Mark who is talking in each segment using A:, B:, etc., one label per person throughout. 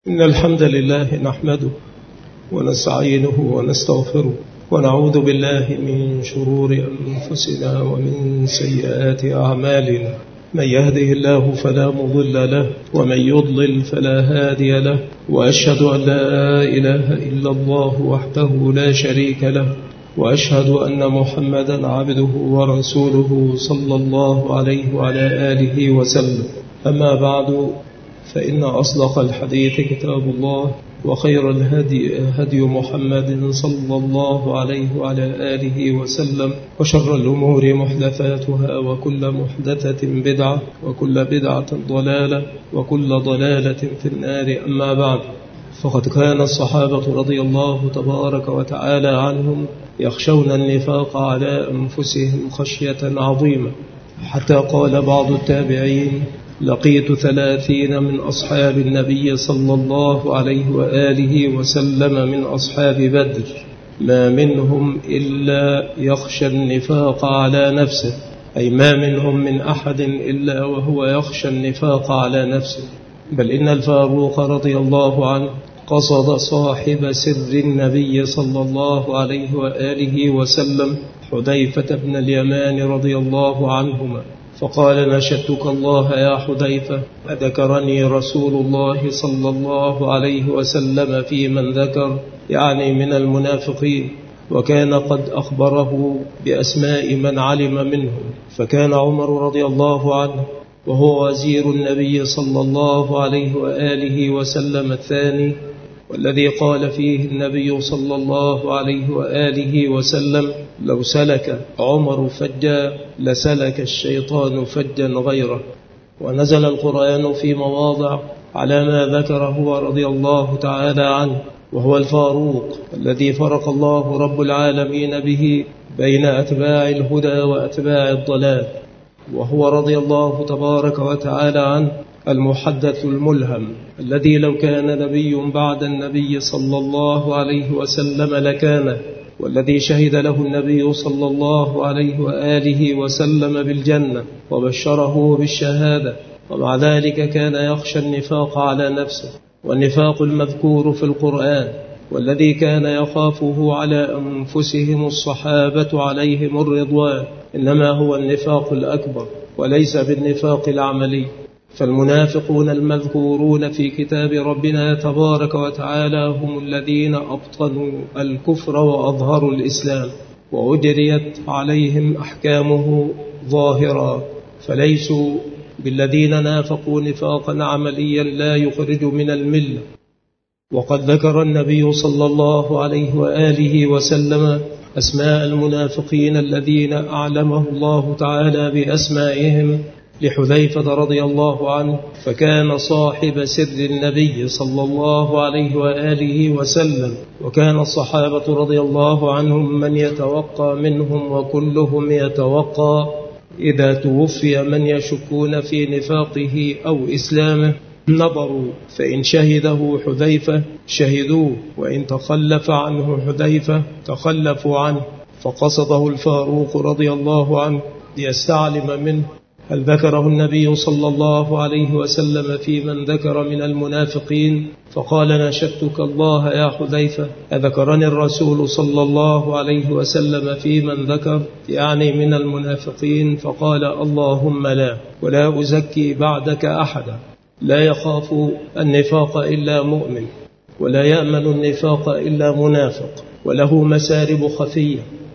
A: إن الحمد لله نحمده ونستعينه ونستغفره ونعوذ بالله من شرور أنفسنا ومن سيئات أعمالنا. من يهده الله فلا مضل له ومن يضلل فلا هادي له، وأشهد أن لا إله إلا الله وحده لا شريك له، وأشهد أن محمدا عبده ورسوله صلى الله عليه وعلى آله وسلم. أما بعد، فإن أصدق الحديث كتاب الله، وخير الهدي هدي محمد صلى الله عليه وعلى آله وسلم، وشر الأمور محدثاتها، وكل محدثة بدعة، وكل بدعة ضلالة، وكل ضلالة في النار. أما بعد، فقد كان الصحابة رضي الله تبارك وتعالى عنهم يخشون النفاق على أنفسهم خشية عظيمة، حتى قال بعض التابعين: لقيت 30 من أصحاب النبي صلى الله عليه وآله وسلم من أصحاب بدر، ما منهم إلا يخشى النفاق على نفسه، أي ما منهم من أحد إلا وهو يخشى النفاق على نفسه. بل إن الفاروق رضي الله عنه قصد صاحب سر النبي صلى الله عليه وآله وسلم، حذيفة بن اليمان رضي الله عنهما، فقال: نشدتك الله يا حذيفة، أذكرني رسول الله صلى الله عليه وسلم في من ذكر، يعني من المنافقين، وكان قد أخبره بأسماء من علم منهم. فكان عمر رضي الله عنه وهو وزير النبي صلى الله عليه وآله وسلم الثاني، والذي قال فيه النبي صلى الله عليه وآله وسلم: لو سلك عمر فجا لسلك الشيطان فجا غيره. ونزل القرآن في مواضع على ما ذكره رضي الله تعالى عنه، وهو الفاروق الذي فرق الله رب العالمين به بين أتباع الهدى وأتباع الضلال، وهو رضي الله تبارك وتعالى عنه المحدث الملهم، الذي لو كان نبي بعد النبي صلى الله عليه وسلم لكانه، والذي شهد له النبي صلى الله عليه وآله وسلم بالجنة وبشره بالشهادة، ومع ذلك كان يخشى النفاق على نفسه. والنفاق المذكور في القرآن والذي كان يخافه على أنفسهم الصحابة عليهم الرضوان إنما هو النفاق الأكبر، وليس بالنفاق العملي. فالمنافقون المذكورون في كتاب ربنا تبارك وتعالى هم الذين أبطنوا الكفر وأظهروا الإسلام، وأجريت عليهم أحكامه ظاهرا، فليسوا بالذين نافقوا نفاقا عمليا لا يخرج من الملة. وقد ذكر النبي صلى الله عليه وآله وسلم أسماء المنافقين الذين أعلمه الله تعالى بأسمائهم لحذيفة رضي الله عنه، فكان صاحب سر النبي صلى الله عليه وآله وسلم. وكان الصحابة رضي الله عنهم من يتوقى منهم، وكلهم يتوقى إذا توفي من يشكون في نفاقه أو إسلامه نظروا، فإن شهده حذيفة شهدوه، وإن تخلف عنه حذيفة تخلفوا عنه. فقصده الفاروق رضي الله عنه ليستعلم منه هل ذكره النبي صلى الله عليه وسلم في من ذكر من المنافقين، فقال: نشدتك الله يا حذيفة، أذكرني الرسول صلى الله عليه وسلم في من ذكر، يعني من المنافقين؟ فقال: اللهم لا، ولا أزكي بعدك أحدا. لا يخاف النفاق إلا مؤمن، ولا يأمن النفاق إلا منافق، وله مسارب خفية.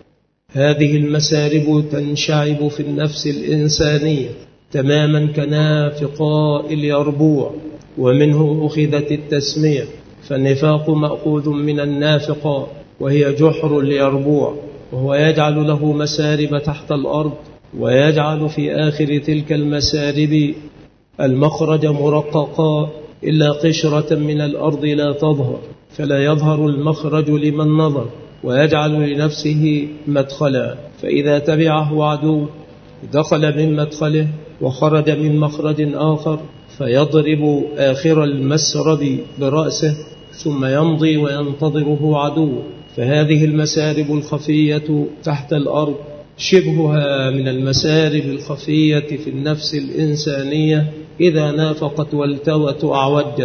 A: هذه المسارب تنشعب في النفس الإنسانية تماما كنافقاء اليربوع، ومنه أخذت التسمية. فالنفاق مأخوذ من النافقاء، وهي جحر اليربوع، وهو يجعل له مسارب تحت الأرض، ويجعل في آخر تلك المسارب المخرج مرققا إلا قشرة من الأرض لا تظهر، فلا يظهر المخرج لمن نظر، ويجعل لنفسه مدخلا، فإذا تبعه عدو دخل من مدخله وخرج من مخرج آخر، فيضرب آخر المسرب برأسه ثم يمضي وينتظره عدو. فهذه المسارب الخفية تحت الأرض شبهها من المسارب الخفية في النفس الإنسانية إذا نافقت والتوت أعوجت،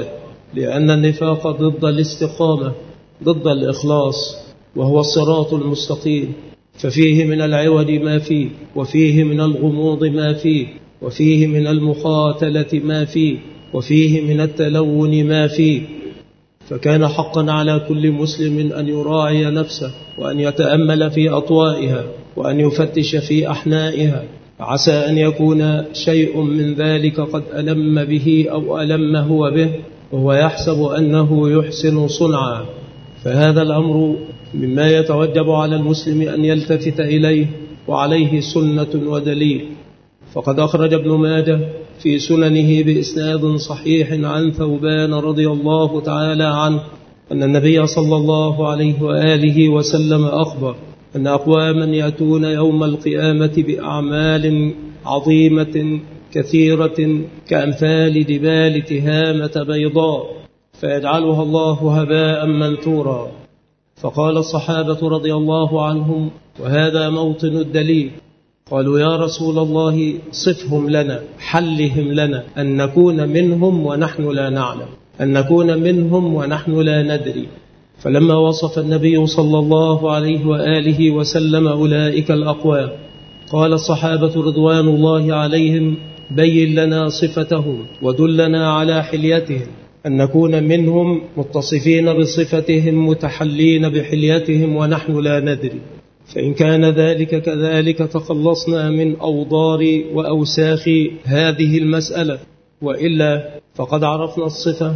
A: لأن النفاق ضد الاستقامة، ضد الإخلاص، وهو الصراط المستقيم، ففيه من العوج ما فيه، وفيه من الغموض ما فيه، وفيه من المخاتلة ما فيه، وفيه من التلون ما فيه. فكان حقا على كل مسلم أن يراعي نفسه، وأن يتأمل في أطوائها، وأن يفتش في أحنائها، عسى أن يكون شيء من ذلك قد ألم به أو ألم هو به، وهو يحسب أنه يحسن صنعا. فهذا الأمر مما يتوجب على المسلم أن يلتفت إليه، وعليه سنة ودليل. فقد أخرج ابن ماجه في سننه بإسناد صحيح عن ثوبان رضي الله تعالى عنه أن النبي صلى الله عليه وآله وسلم أخبر أن أقواما يأتون يوم القيامة بأعمال عظيمة كثيرة كأمثال جبال تهامة بيضاء، فيجعلها الله هباء منثورا. فقال الصحابة رضي الله عنهم: وهذا موطن الدليل. قالوا: يا رسول الله صفهم لنا، حلهم لنا، أن نكون منهم ونحن لا نعلم، أن نكون منهم ونحن لا ندري. فلما وصف النبي صلى الله عليه وآله وسلم أولئك الأقوام، قال الصحابة رضوان الله عليهم: بين لنا صفتهم ودلنا على حليتهم، أن نكون منهم متصفين بصفتهم متحلين بحليتهم ونحن لا ندري. فإن كان ذلك كذلك تخلصنا من أوضار وأوساخ هذه المسألة، وإلا فقد عرفنا الصفة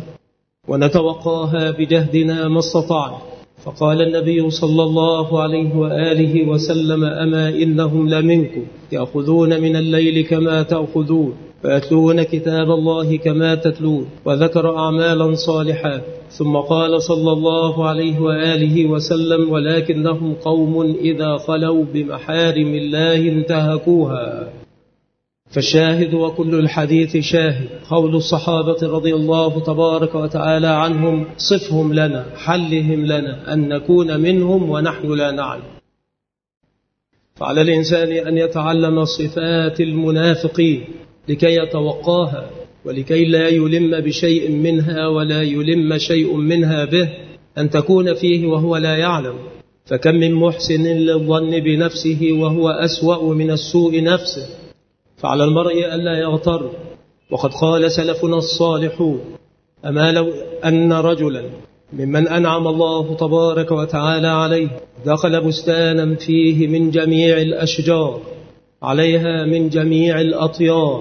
A: ونتوقاها بجهدنا ما استطعنا. فقال النبي صلى الله عليه وآله وسلم: أما إنهم لمنكم يأخذون من الليل كما تأخذون، ويتلون كتاب الله كما تتلون، وذكر أعمالا صالحات. ثم قال صلى الله عليه وآله وسلم: ولكنهم قوم إذا خلوا بمحارم الله انتهكوها. فالشاهد وكل الحديث شاهد قول الصحابة رضي الله تبارك وتعالى عنهم: صفهم لنا، حلهم لنا، أن نكون منهم ونحن لا نعلم. فعلى الإنسان أن يتعلم صفات المنافقين لكي يتوقاها، ولكي لا يلم بشيء منها ولا يلم شيء منها به، أن تكون فيه وهو لا يعلم. فكم من محسن للظن بنفسه وهو أسوأ من السوء نفسه. فعلى المرء ألا يغتر. وقد قال سلفنا الصالحون: أما لو أن رجلا ممن أنعم الله تبارك وتعالى عليه دخل بستانا فيه من جميع الأشجار عليها من جميع الأطيار،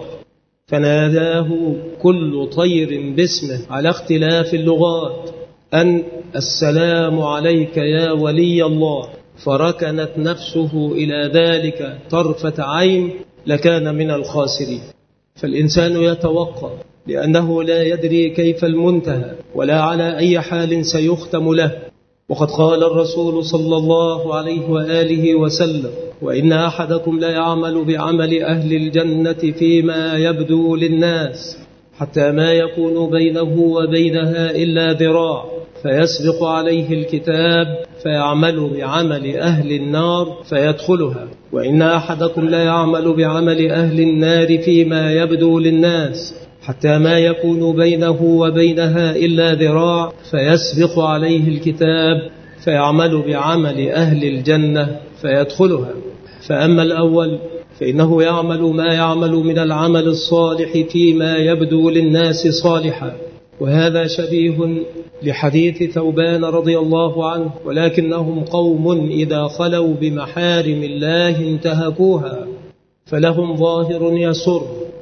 A: فناداه كل طير باسمه على اختلاف اللغات أن السلام عليك يا ولي الله، فركنت نفسه إلى ذلك طرفة عين، لكان من الخاسرين. فالإنسان يتوقع، لأنه لا يدري كيف المنتهى ولا على أي حال سيختم له. وقد قال الرسول صلى الله عليه وآله وسلم: وإن أحدكم لا يعمل بعمل أهل الجنة فيما يبدو للناس، حتى ما يكون بينه وبينها إلا ذراع، فيسبق عليه الكتاب فيعمل بعمل أهل النار فيدخلها. وإن أحدكم لا يعمل بعمل أهل النار فيما يبدو للناس، حتى ما يكون بينه وبينها إلا ذراع، فيسبق عليه الكتاب فيعمل بعمل أهل الجنة فيدخلها. فأما الأول فإنه يعمل ما يعمل من العمل الصالح فيما يبدو للناس صالحا، وهذا شبيه لحديث ثوبان رضي الله عنه: ولكنهم قوم إذا خلوا بمحارم الله انتهكوها، فلهم ظاهر يسر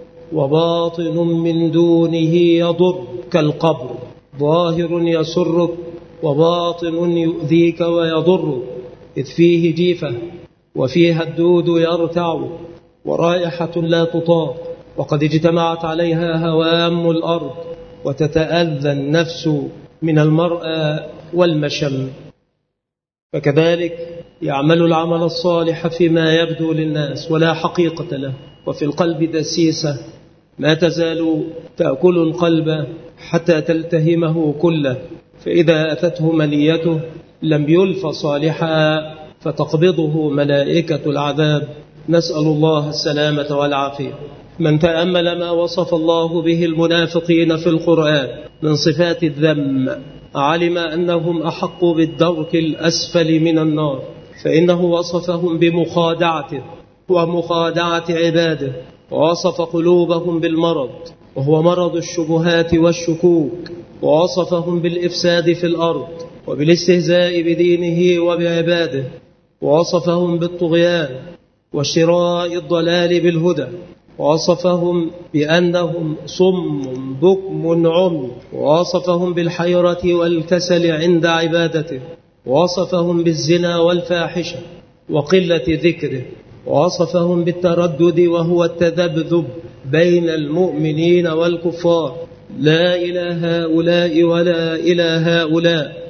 A: وباطن من دونه يضر، كالقبر، ظاهر يسرك وباطن يؤذيك ويضر، إذ فيه جيفة وفيها الدود يرتع ورائحة لا تطاق، وقد اجتمعت عليها هوام الأرض، وتتأذى النفس من المرأى والمشم. فكذلك يعمل العمل الصالح فيما يبدو للناس ولا حقيقة له، وفي القلب دسيسة ما تزال تأكل القلب حتى تلتهمه كله، فإذا أتته منيته لم يلف صالحا فتقبضه ملائكة العذاب، نسأل الله السلامة والعافية. من تأمل ما وصف الله به المنافقين في القرآن من صفات الذم علم أنهم أحق بالدرك الأسفل من النار، فإنه وصفهم بمخادعته ومخادعة عباده، ووصف قلوبهم بالمرض وهو مرض الشبهات والشكوك، ووصفهم بالإفساد في الأرض وبالاستهزاء بدينه وبعباده، ووصفهم بالطغيان وشراء الضلال بالهدى، ووصفهم بأنهم صم بكم عمي، ووصفهم بالحيرة والكسل عند عبادته، ووصفهم بالزنا والفاحشة وقلة ذكره، ووصفهم بالتردد وهو التذبذب بين المؤمنين والكفار، لا إلى هؤلاء ولا إلى هؤلاء،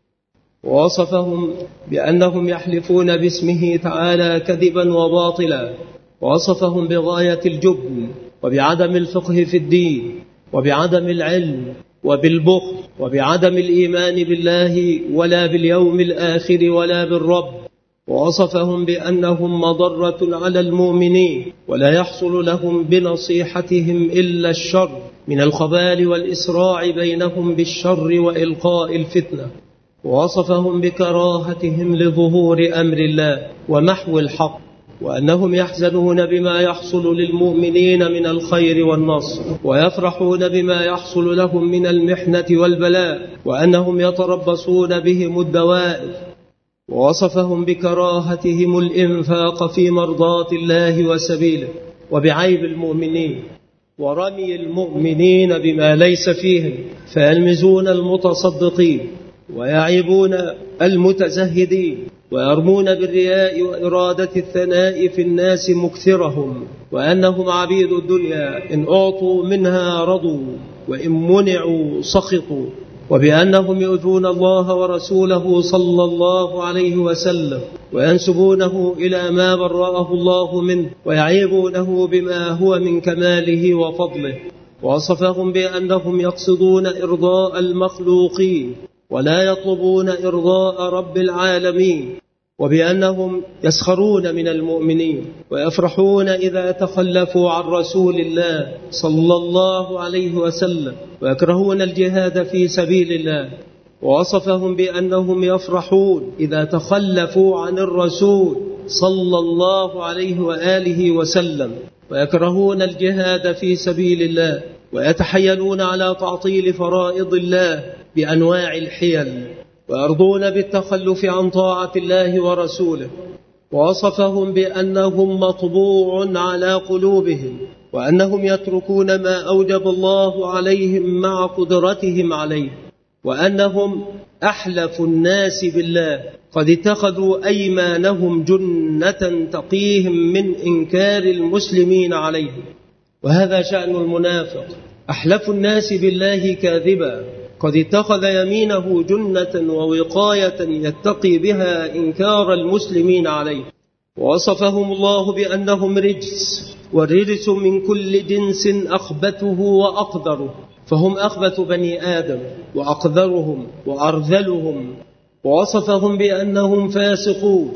A: ووصفهم بأنهم يحلفون باسمه تعالى كذبا وباطلا، ووصفهم بغاية الجبن وبعدم الفقه في الدين وبعدم العلم وبالبخل وبعدم الإيمان بالله ولا باليوم الآخر ولا بالرب، ووصفهم بأنهم مضرة على المؤمنين ولا يحصل لهم بنصيحتهم إلا الشر من الخبال والإسراع بينهم بالشر وإلقاء الفتنة، ووصفهم بكراهتهم لظهور أمر الله ومحو الحق، وأنهم يحزنون بما يحصل للمؤمنين من الخير والنصر، ويفرحون بما يحصل لهم من المحنة والبلاء، وأنهم يتربصون بهم الدوائر، ووصفهم بكراهتهم الإنفاق في مرضاة الله وسبيله وبعيب المؤمنين ورمي المؤمنين بما ليس فيهم، فيلمزون المتصدقين ويعيبون المتزهدين، ويرمون بالرياء وإرادة الثناء في الناس مكثرهم، وأنهم عبيد الدنيا إن أعطوا منها رضوا وإن منعوا سخطوا، وبأنهم يؤذون الله ورسوله صلى الله عليه وسلم وينسبونه إلى ما برأه الله منه ويعيبونه بما هو من كماله وفضله، ووصفهم بأنهم يقصدون إرضاء المخلوقين ولا يطلبون إرضاء رب العالمين، وبأنهم يسخرون من المؤمنين ويفرحون إذا تخلفوا عن رسول الله صلى الله عليه وسلم، ويكرهون الجهاد في سبيل الله، ووصفهم بأنهم يفرحون إذا تخلفوا عن الرسول صلى الله عليه وآله وسلم، ويكرهون الجهاد في سبيل الله، ويتحيلون على تعطيل فرائض الله بأنواع الحيل، ويرضون بالتخلف عن طاعة الله ورسوله، ووصفهم بأنهم مطبوع على قلوبهم، وأنهم يتركون ما أوجب الله عليهم مع قدرتهم عليه، وأنهم أحلف الناس بالله قد اتخذوا أيمانهم جنة تقيهم من إنكار المسلمين عليهم. وهذا شأن المنافق، أحلف الناس بالله كاذبا قد اتخذ يمينه جنة ووقاية يتقي بها إنكار المسلمين عليه. ووصفهم الله بأنهم رجس، والرجس من كل جنس أخبثه وأقذره، فهم أخبث بني آدم وأقذرهم وأرذلهم. ووصفهم بأنهم فاسقون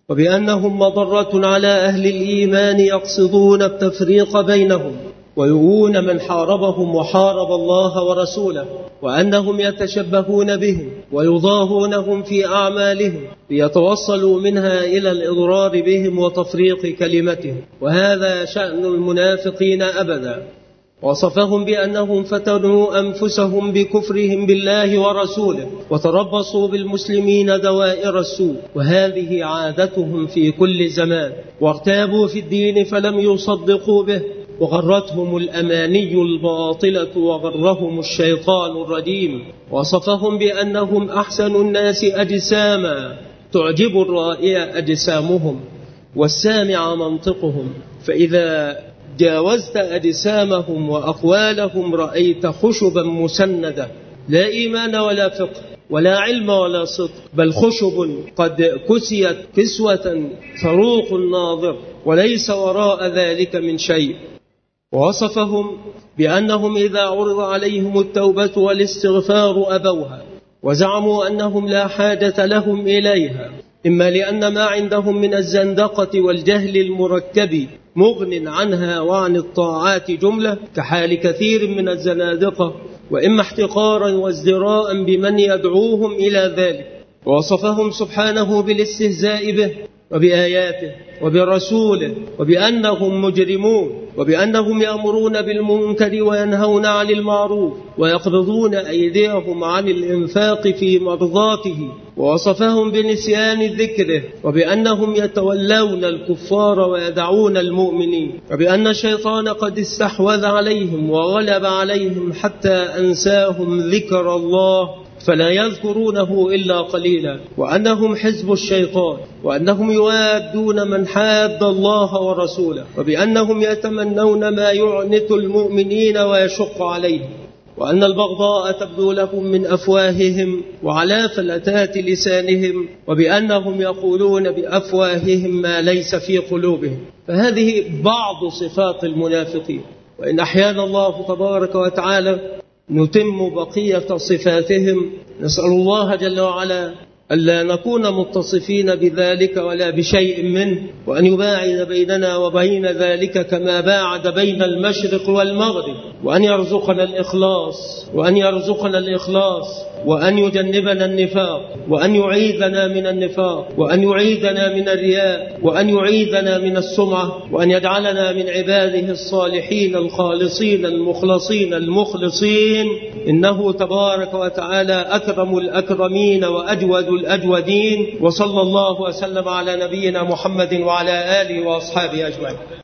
A: وبأنهم مضرة على أهل الإيمان يقصدون التفريق بينهم ويؤون من حاربهم وحارب الله ورسوله، وأنهم يتشبهون بهم ويضاهونهم في أعمالهم ليتوصلوا منها إلى الإضرار بهم وتفريق كلمتهم. وهذا شأن المنافقين أبدا. وصفهم بأنهم فتنوا أنفسهم بكفرهم بالله ورسوله وتربصوا بالمسلمين دوائر السوء، وهذه عادتهم في كل زمان، وارتابوا في الدين فلم يصدقوا به، وغرتهم الأماني الباطلة وغرهم الشيطان الرجيم. وصفهم بأنهم أحسن الناس أجساما تعجب الرائع أجسامهم والسامع منطقهم، فإذا جاوزت أجسامهم وأقوالهم رأيت خشبا مسندة، لا إيمان ولا فقه ولا علم ولا صدق، بل خشب قد كسيت كسوة فروق الناظر وليس وراء ذلك من شيء. ووصفهم بأنهم إذا عرض عليهم التوبة والاستغفار أبوها، وزعموا أنهم لا حاجة لهم إليها، إما لأن ما عندهم من الزندقة والجهل المركب مغن عنها وعن الطاعات جملة، كحال كثير من الزنادقة، وإما احتقارا وازدراء بمن يدعوهم إلى ذلك. ووصفهم سبحانه بالاستهزاء به وبآياته وبرسوله، وبأنهم مجرمون، وبأنهم يأمرون بالمنكر وينهون عن المعروف ويقبضون أيديهم عن الإنفاق في مرضاته. ووصفهم بنسيان ذكره، وبأنهم يتولون الكفار ويدعون المؤمنين، وبأن الشيطان قد استحوذ عليهم وغلب عليهم حتى أنساهم ذكر الله فلا يذكرونه إلا قليلا، وأنهم حزب الشيطان، وأنهم يوادون من حاد الله ورسوله، وبأنهم يتمنون ما يعنت المؤمنين ويشق عليهم، وأن البغضاء تبدو لهم من أفواههم وعلى فلتات لسانهم، وبأنهم يقولون بأفواههم ما ليس في قلوبهم. فهذه بعض صفات المنافقين، وإن أحيانا الله تبارك وتعالى نتم بقية صفاتهم. نسأل الله جل وعلا ألا نكون متصفين بذلك ولا بشيء منه، وأن يباعد بيننا وبين ذلك كما باعد بين المشرق والمغرب، وأن يرزقنا الإخلاص، وأن يجنبنا النفاق، وأن يعيذنا من النفاق، وأن يعيذنا من الرياء، وأن يعيذنا من السمعة، وأن يجعلنا من عباده الصالحين الخالصين المخلصين المخلصين، إنه تبارك وتعالى أكرم الأكرمين وأجود الأجودين. وصلى الله وسلم على نبينا محمد وعلى آله وأصحابه أجمعين.